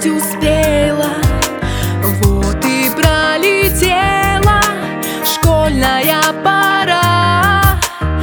чуть успела, вот и пролетела школьная пора.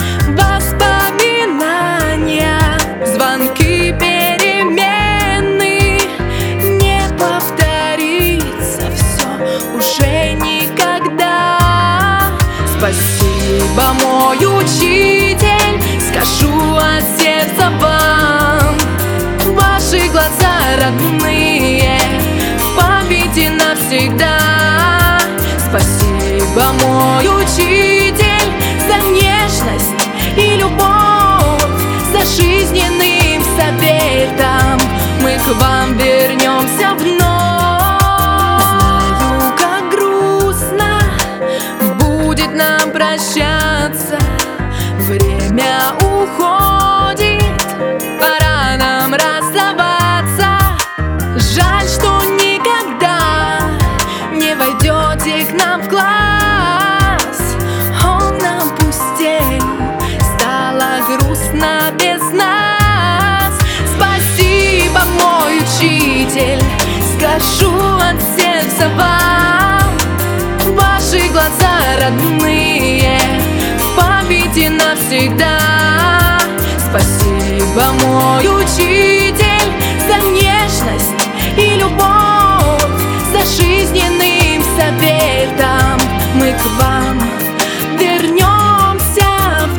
Воспоминания, звонки, перемены, не повторится все уже никогда. Спасибо, мой учитель, скажу от сердца вам. Ваши глаза родные, в памяти навсегда. Спасибо, мой учитель, за нежность и любовь, за жизненным советом. Мы к вам вернемся вновь. Знаю, как грустно будет нам прощаться. Время уходит, пора нам расставаться. Жаль, что никогда не войдете к нам в класс. Он опустел, стало грустно без нас. Спасибо, мой учитель, скажу от сердца вам. Ваши глаза родные, в памяти навсегда. Спасибо, мой учитель, за нежность и любовь, за жизненным советом. Мы к вам вернемся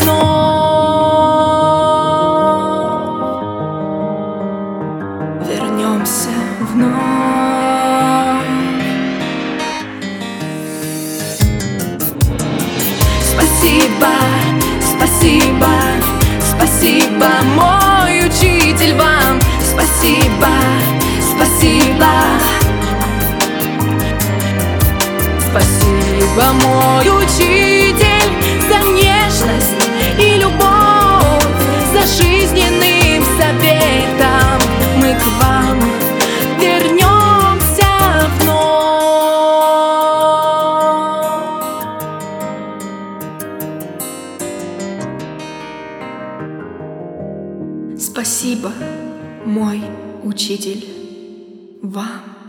вновь. Вернемся вновь. Спасибо, спасибо, спасибо, мой учитель, вам. Спасибо, спасибо. Спасибо, мой учитель, за нежность и любовь, за жизненным советом. Мы к вам вернемся вновь. Спасибо, мой учитель, вам.